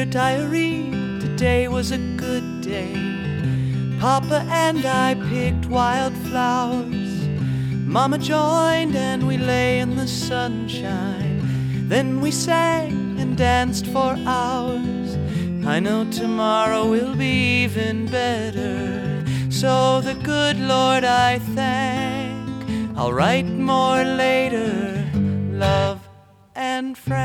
Dear diary, today was a good day. Papa and I picked wildflowers. Mama joined and we lay in the sunshine. Then we sang and danced for hours. I know tomorrow will be even better, so the good Lord I thank. I'll write more later, love and friends.